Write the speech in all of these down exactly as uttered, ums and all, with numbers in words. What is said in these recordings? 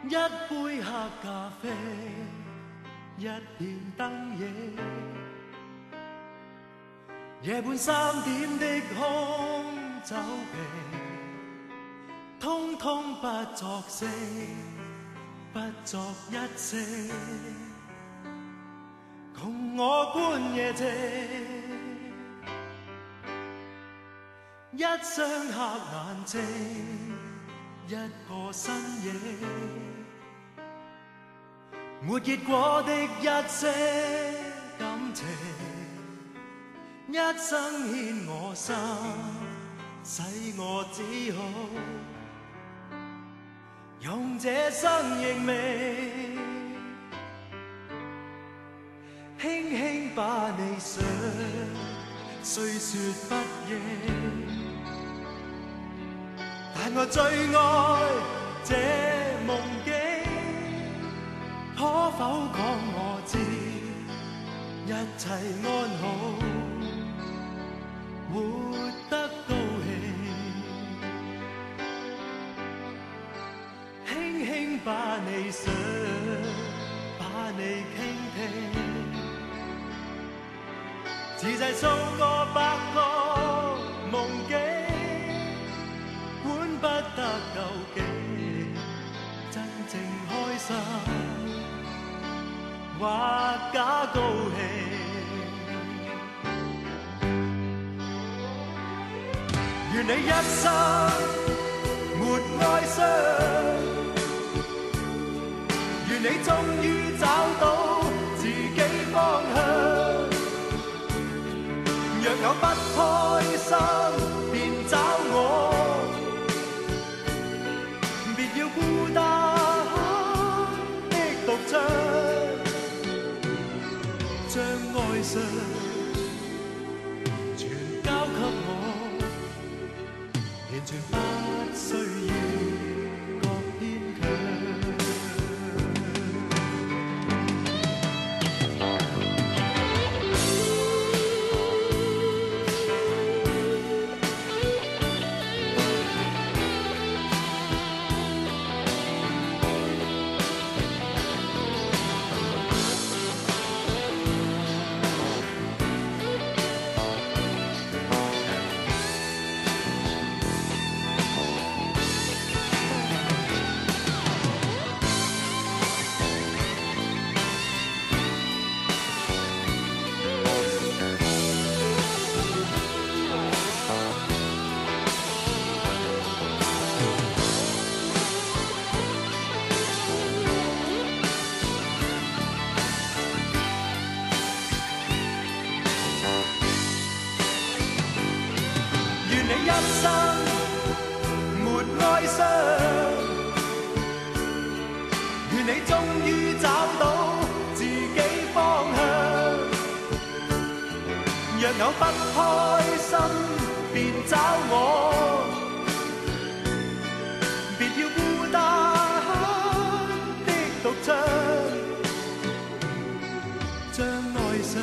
一杯黑咖啡，一片灯影，夜半三點的空酒瓶，通通不作聲，不作一聲，共我觀夜景，一雙黑眼睛，一個身影，沒結果的一些感情，一生牽我心，使我只好用這生認命，輕輕把你想，雖說不應，但我最愛這夢境，可否講我知，一切安好，活得高興，輕輕把你想，把你傾聽，自製數個百個夢境，管不得究竟真正開心或假高興，願你一生沒哀傷，願你終於找到自己方向，若有不開心便找我，別要孤單的獨唱，將愛上全交給我，完全不需要各牽強。一生沒哀傷，願你終於找到自己方向，若有不開心便找我，別要孤單的獨唱，將愛上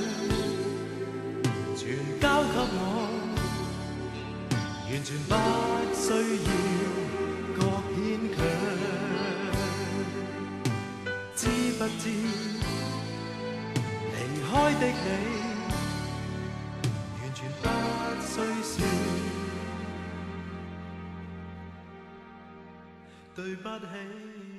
全交給我，完全不需要各牽強，知不知離開的你，完全不需說對不起。